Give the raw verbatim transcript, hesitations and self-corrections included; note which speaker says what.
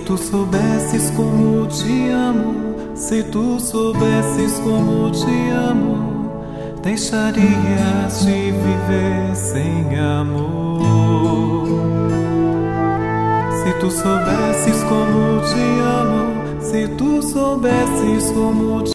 Speaker 1: tu soubesses como te amo, se tu soubesses como te amo, deixarias de viver sem amor. Se tu soubesses como te amo, se tu soubesses como te